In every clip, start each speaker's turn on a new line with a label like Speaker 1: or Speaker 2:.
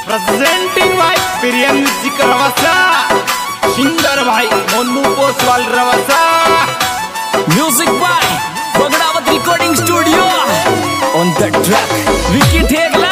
Speaker 1: Presenting भाई प्रियम music Rawasa, singer भाई Monu Poswal Rawasa,
Speaker 2: music by Bagdawat recording studio on the track Vicky Thegla.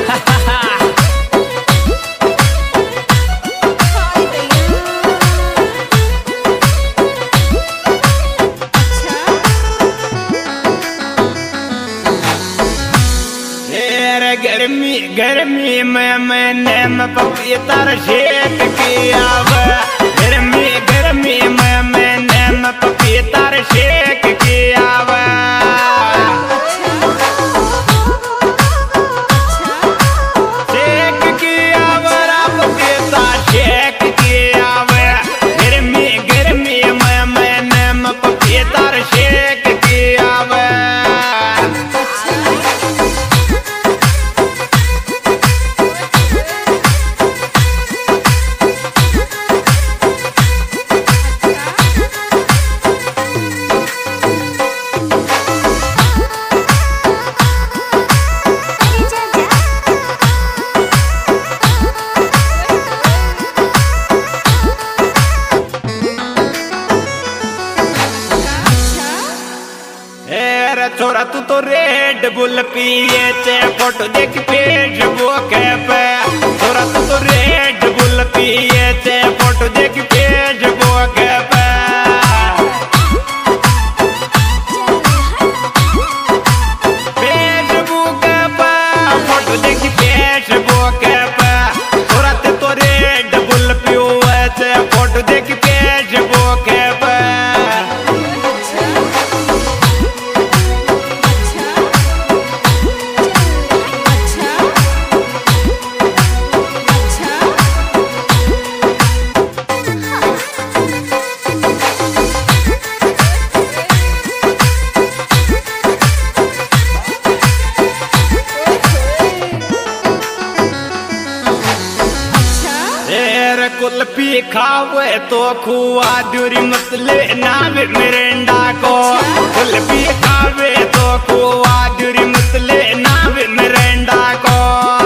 Speaker 1: गर्मी गर्मी में मैंने पपीता शेक किया हुआ। गर्मी गर्मी में मैंने पपीता शेक किया हुआ। शेक किया हुआ पपीता शेक किया हुआ। गर्मी गर्मी में मैंने पपीता शेक किया हुआ। छोरा तू तो रेड बुल पिए चे फोटो देख फेसबुक पे। छोरा तू तो रेड बुल पिए चे फोटो देख फेसबुक पे। फेसबुक पे फोटो देख फेसबुक पे। छोरा तू तो रेड बुल पिए चे फोटो देख फेसबुक पे। कुल्फी खावे तो खुआ दूरी मतले नाम मिरिंडा को। कुल्फी खावे तो खुआ दूरी मतले नाम मिरिंडा को।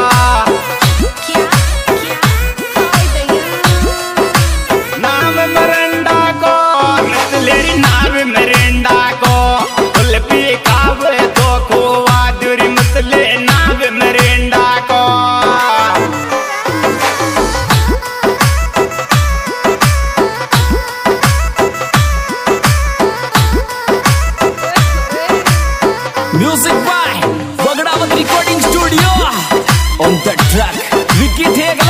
Speaker 1: नाम मिरिंडा को मतले नाम मिरिंडा को। कुल्फी खावे तो खुआ दूरी मतले नाम मिरिंडा को।
Speaker 2: Music by Bagdawat recording studio on the track Vicky Thegla.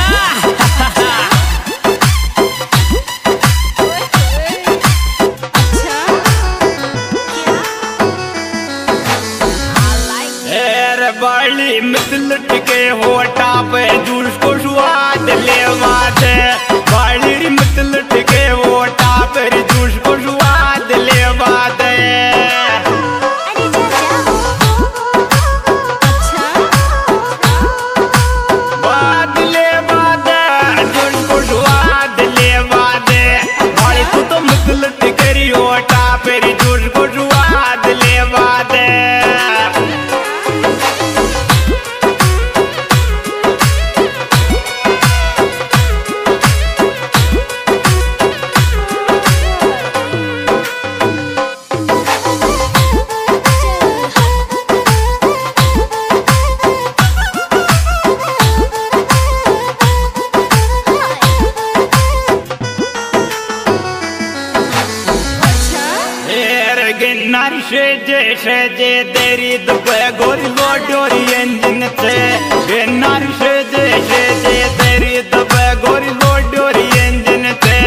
Speaker 1: बड़ी मिसल के होटा पे जूस को स्वाद लेवा दे। बड़ी मिसल के होटा पे जूस को स्वाद लेवा दे। बाद लेवा दे जूस को स्वाद लेवा दे। बड़ी तू तो मिसल के होटा पे जूस को स्वाद लेवा दे। शेजे तेरी दुबे गोरी लोडोरी इंजन से। नारी शेजे तेरी दुबे गोरी लोडोरी इंजन से।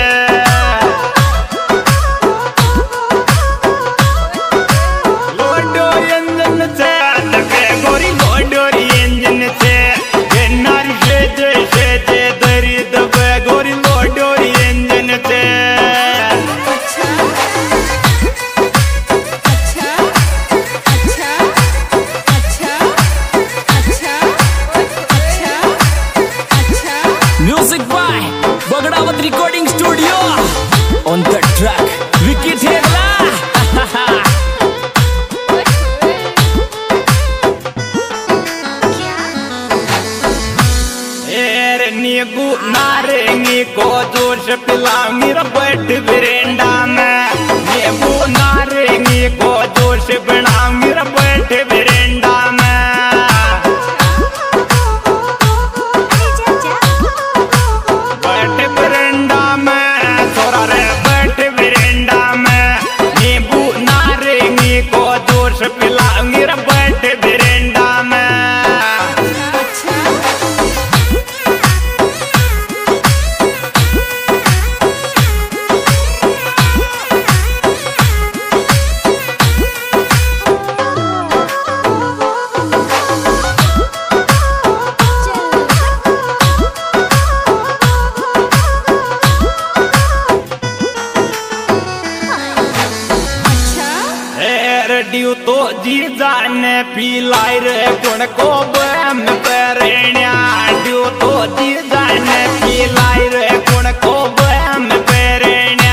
Speaker 1: लोडोरी इंजन से दुबे गोरी लोडोरी इंजन से। नारी शेजे तेरी दुबे गोरी लोडोरी इंजन से। नींबू नारंगी को जूस पिलाऊंगी रे बैठ बरेंडा में। नींबू नारंगी को जूस बनाऊंगी रे बैठ बरेंडा में। बैठ बरेंडा में छोरा रे बैठ बरेंडा में। नींबू नारंगी को जूस पिलाऊंगी रे बैठ बरेंडा में। रेडियो तो जी जाने पिलाई रे गुण को बम पेरेण्या। रेडियो तो जी जाने पिलाई रे गुण को बम पेरेण्या।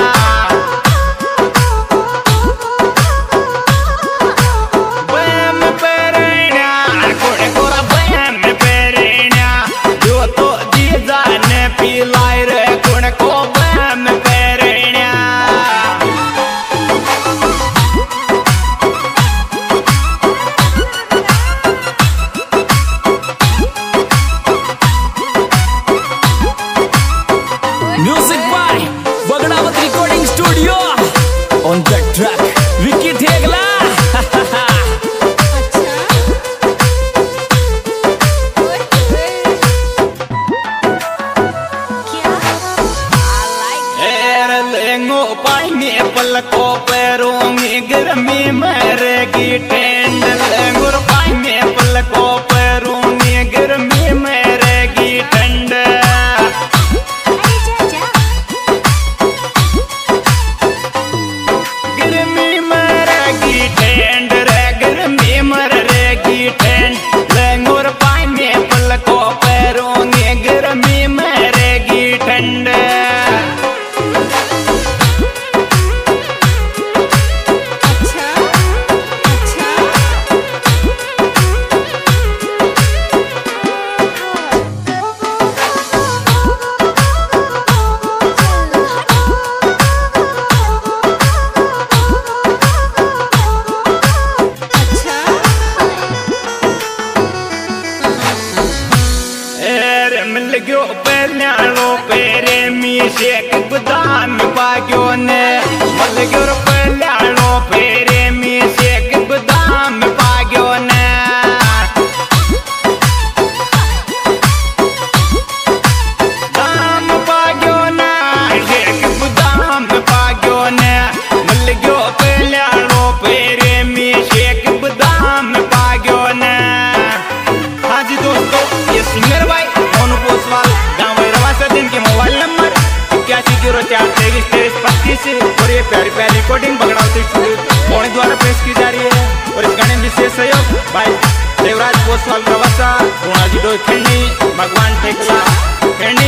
Speaker 1: बम पेरेण्या गुण को बम पेरेण्या। रेडियो तो जी जाने पिलाई रे गुण को बम पेरेण्या।
Speaker 2: Music by Bagdavat Recording Studio. On the track, Vicky Thegla.
Speaker 1: लेंगो पानी पलको पैरोंगी गर्मी में रहेगी ठंड। लेंगो पानी पलको पैरोंगी गर्मी में रहेगी ठंड। गर्मी में रहेगी ठंड रे गर्मी में रहेगी ठंड। लेंगो पानी पलको पैरोंगी गर्मी में रहेगी ठंड। मिल गयो पहल्यालो पेरे मी शेक गुदाम पाग्यो ने। मिल गयो पहल्यालो पेरे मी शेक गुदाम पाग्यो ने। दाम पाग्यो ने शेक गुदाम पाग्यो ने। मिल गयो पहल्यालो पेरे मी शेक गुदाम पाग्यो ने। हाँ जी दोस्तों, ये सिंगर भाई गाँव रवासा दिन के मोबाइल नंबर 8104232325 और ये प्यारी प्यारी रिकॉर्डिंग बगड़ावती स्टूडियो पौने द्वारा पेश की जा रही है। और इस गाने में विशेष सहयोग भाई देवराज पोसवाल रवासा, गुणाजी डोई खेड़नी, भगवान ठेकला खेड़नी।